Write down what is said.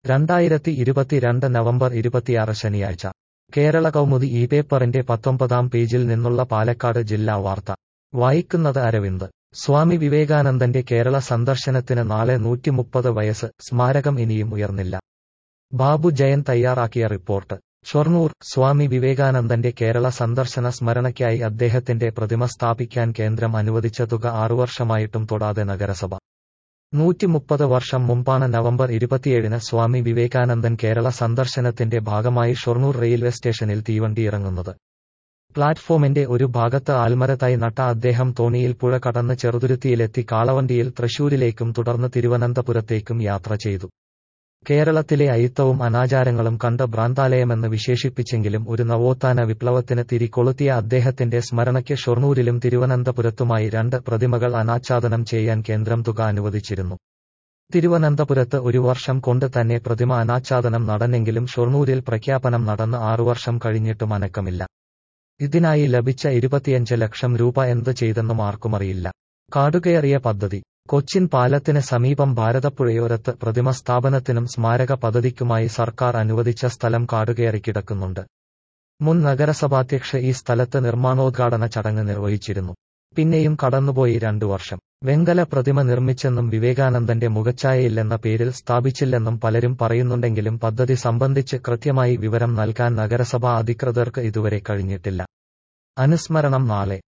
2022 November 26 ശനിയാഴ്ച കേരള കൗമുദി ഈ പേപ്പറിന്റെ 19-ാം പേജിൽ നിന്നുള്ള പാലക്കാട് ജില്ലാ വാർത്ത വായിക്കുന്നത് അരവിന്ദ്. സ്വാമി വിവേകാനന്ദന്റെ കേരള സന്ദർശനത്തിന് നാളെ 130 വയസ്സ്, സ്മാരകം ഇനിയും ഉയർന്നില്ല. ബാബു ജയൻ തയ്യാറാക്കിയ റിപ്പോർട്ട്. ഷൊർണൂർ. സ്വാമി വിവേകാനന്ദന്റെ കേരള സന്ദർശന സ്മരണയ്ക്കായി അദ്ദേഹത്തിന്റെ പ്രതിമ സ്ഥാപിക്കാൻ കേന്ദ്രം അനുവദിച്ച തുക 6 വർഷമായിട്ടും തൊടാതെ നഗരസഭ. 130 വർഷം മുമ്പാണ് നവംബർ 27-ന് സ്വാമി വിവേകാനന്ദൻ കേരള സന്ദർശനത്തിന്റെ ഭാഗമായി ഷൊർണൂർ റെയിൽവേ സ്റ്റേഷനിൽ തീവണ്ടി ഇറങ്ങുന്നത്. പ്ലാറ്റ്ഫോമിന്റെ ഒരു ഭാഗത്ത് ആൽമര തൈ നട്ട അദ്ദേഹം തോണിയിൽ പുഴ കടന്ന് ചെറുതുരുത്തിയിലെത്തി കാളവണ്ടിയിൽ തൃശൂരിലേക്കും തുടർന്ന് തിരുവനന്തപുരത്തേക്കും യാത്ര ചെയ്തു. കേരളത്തിലെ അയിത്തവും അനാചാരങ്ങളും കണ്ട് ഭ്രാന്താലയമെന്ന് വിശേഷിപ്പിച്ചെങ്കിലും ഒരു നവോത്ഥാന വിപ്ലവത്തിന് തിരികൊളുത്തിയ അദ്ദേഹത്തിന്റെ സ്മരണയ്ക്ക് ഷൊർണൂരിലും തിരുവനന്തപുരത്തുമായി 2 പ്രതിമകൾ അനാച്ഛാദനം ചെയ്യാൻ കേന്ദ്രം തുക അനുവദിച്ചിരുന്നു. തിരുവനന്തപുരത്ത് 1 വർഷം കൊണ്ട് തന്നെ പ്രതിമ അനാച്ഛാദനം നടന്നെങ്കിലും ഷൊർണൂരിൽ പ്രഖ്യാപനം നടന്ന് 6 വർഷം കഴിഞ്ഞിട്ടും അനക്കമില്ല. ഇതിനായി ലഭിച്ച 25 ലക്ഷം രൂപ എന്ത് ചെയ്തെന്നും ആർക്കുമറിയില്ല. കാടുകയറിയ പദ്ധതി. കൊച്ചിൻ പാലത്തിന് സമീപം ഭാരതപ്പുഴയോരത്ത് പ്രതിമ സ്ഥാപനത്തിനും സ്മാരക പദ്ധതിക്കുമായി സർക്കാർ അനുവദിച്ച സ്ഥലം കാടുകയറി കിടക്കുന്നുണ്ട്. മുൻ നഗരസഭാധ്യക്ഷ ഈ സ്ഥലത്ത് നിർമ്മാണോദ്ഘാടന ചടങ്ങ് നിർവഹിച്ചിരുന്നു. പിന്നെയും കടന്നുപോയി 2 വർഷം. വെങ്കല പ്രതിമ നിർമ്മിച്ചെന്നും വിവേകാനന്ദന്റെ മുഖച്ഛായയില്ലെന്ന പേരിൽ സ്ഥാപിച്ചില്ലെന്നും പലരും പറയുന്നുണ്ടെങ്കിലും പദ്ധതി സംബന്ധിച്ച് കൃത്യമായി വിവരം നൽകാൻ നഗരസഭാ അധികൃതർക്ക് ഇതുവരെ കഴിഞ്ഞിട്ടില്ല. അനുസ്മരണം നാളെ.